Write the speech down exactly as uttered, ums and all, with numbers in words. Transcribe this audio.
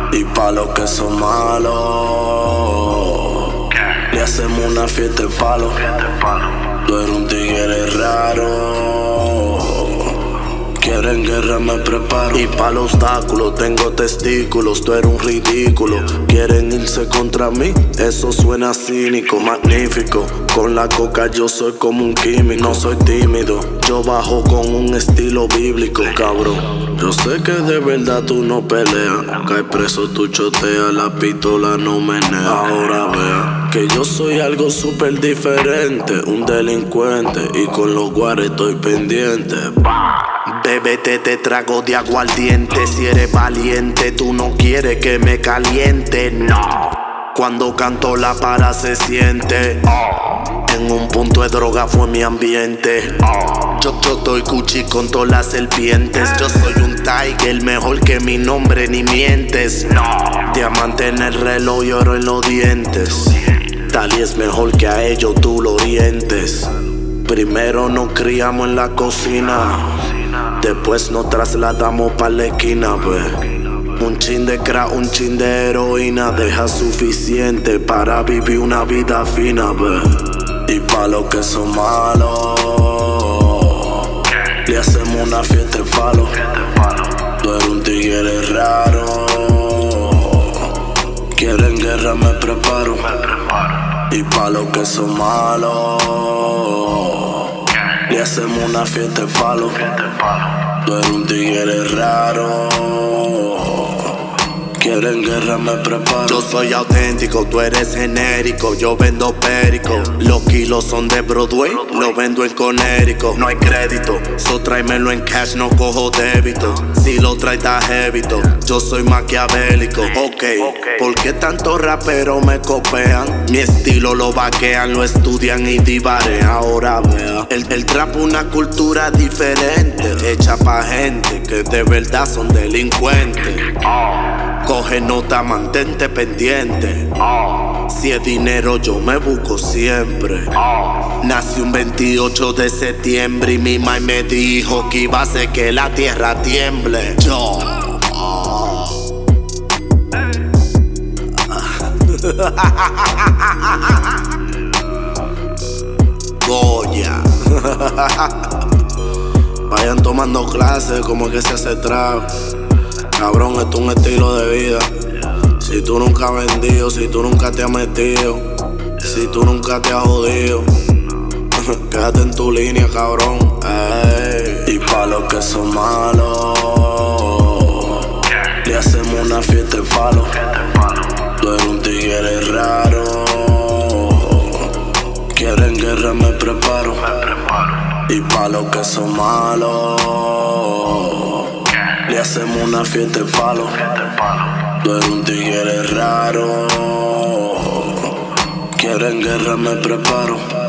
Y pa' los que son malos, le hacemos una fiesta de palo. Tú eres un tigre raro, quieren guerra, me preparo. Y pa' los obstáculos tengo testículos, tú eres un ridículo. Quieren irse contra mí, eso suena cínico, magnífico. Con la coca yo soy como un químico, no soy tímido. Yo bajo con un estilo bíblico, cabrón. Yo sé que de verdad tú no peleas, cae preso, tú choteas, la pistola no menea. Ahora vea que yo soy algo súper diferente, un delincuente, y con los guares estoy pendiente. Bébete, te trago de aguardiente. Si eres valiente, tú no quieres que me caliente, no. Cuando canto la para se siente. En un punto de droga fue mi ambiente. Yo, yo estoy cuchi con todas las serpientes. Yo soy un tiger, mejor que mi nombre ni mientes. Diamante en el reloj y oro en los dientes. Tal y es mejor que a ellos tú lo orientes. Primero nos criamos en la cocina, después nos trasladamos pa' la esquina, pues. Un chin de crack, un chin de heroína deja suficiente para vivir una vida fina, pues. Y pa' los que son malos, le hacemos una fiesta de palo. Tú eres un tigre raro, quieren guerra, me preparo. Y pa' los que son malos, le hacemos una fiesta de palo. Tú eres un tigre raro, quieren guerra, me preparo. Yo soy auténtico, tú eres genérico. Yo vendo perico, los kilos son de Broadway, lo vendo en Conérico. No hay crédito, so tráemelo en cash, no cojo débito. Si lo traes da jevito, yo soy maquiavélico. Ok, ¿por qué tantos raperos me copian? Mi estilo lo vaquean, lo estudian y divarean. Ahora vea, el, el trap una cultura diferente, hecha pa' gente que de verdad son delincuentes. Coge nota, mantente pendiente. Si es dinero yo me busco siempre. Nací un veintiocho de septiembre y mi mamá me dijo que iba a hacer que la tierra tiemble. Yo Goya. Vayan tomando clases como que se hace trap. Cabrón, esto es un estilo de vida. Si tú nunca has vendido, si tú nunca te has metido, si tú nunca te has jodido, quédate en tu línea, cabrón. Ey. Y pa' los que son malos, le hacemos una fiesta de palo. Tú eres un tigre raro, quieren guerra, me preparo. Y pa' los que son malos, le hacemos una fiesta de palo. Tú eres un tigre raro, quieren guerra, me preparo.